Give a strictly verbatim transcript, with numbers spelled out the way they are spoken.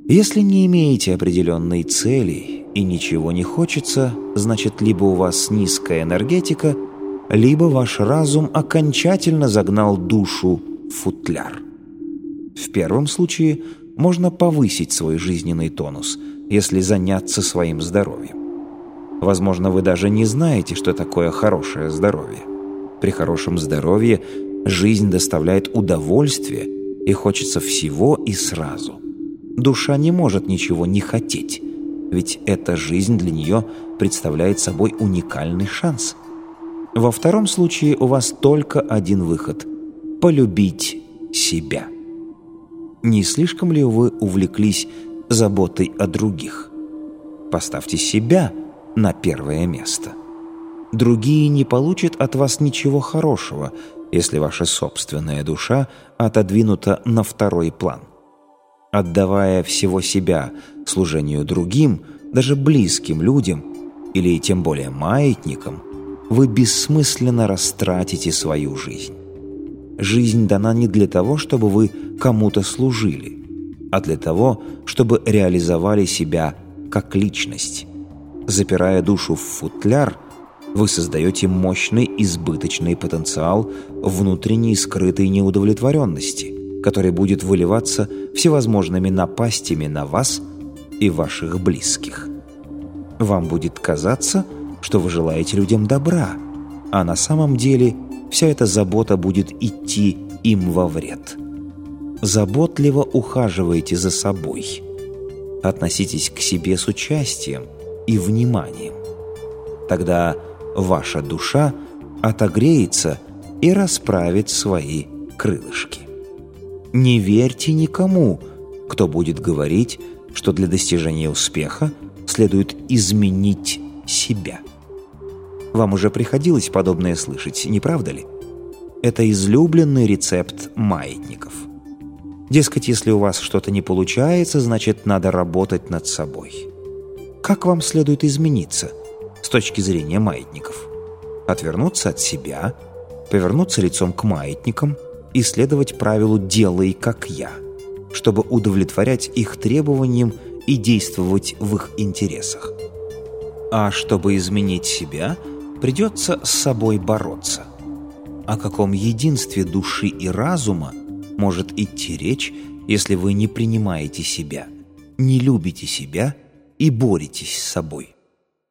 Если не имеете определенной цели и ничего не хочется, значит, либо у вас низкая энергетика, либо ваш разум окончательно загнал душу в футляр. В первом случае можно повысить свой жизненный тонус, если заняться своим здоровьем. Возможно, вы даже не знаете, что такое хорошее здоровье. При хорошем здоровье жизнь доставляет удовольствие, и хочется всего и сразу. Душа не может ничего не хотеть, ведь эта жизнь для нее представляет собой уникальный шанс. Во втором случае у вас только один выход – полюбить себя. Не слишком ли вы увлеклись заботой о других? Поставьте себя на первое место. Другие не получат от вас ничего хорошего, если ваша собственная душа отодвинута на второй план. Отдавая всего себя служению другим, даже близким людям, или тем более маятникам, вы бессмысленно растратите свою жизнь. Жизнь дана не для того, чтобы вы кому-то служили, а для того, чтобы реализовали себя как личность. Запирая душу в футляр, вы создаете мощный избыточный потенциал внутренней скрытой неудовлетворенности, который будет выливаться всевозможными напастями на вас и ваших близких. Вам будет казаться, что вы желаете людям добра, а на самом деле вся эта забота будет идти им во вред. Заботливо ухаживайте за собой. Относитесь к себе с участием и вниманием. Тогда ваша душа отогреется и расправит свои крылышки. Не верьте никому, кто будет говорить, что для достижения успеха следует изменить себя. Вам уже приходилось подобное слышать, не правда ли? Это излюбленный рецепт маятников. Дескать, если у вас что-то не получается, значит, надо работать над собой. Как вам следует измениться с точки зрения маятников? Отвернуться от себя, повернуться лицом к маятникам и следовать правилу «делай, как я», чтобы удовлетворять их требованиям и действовать в их интересах. А чтобы изменить себя, придется с собой бороться. О каком единстве души и разума может идти речь, если вы не принимаете себя, не любите себя и боретесь с собой?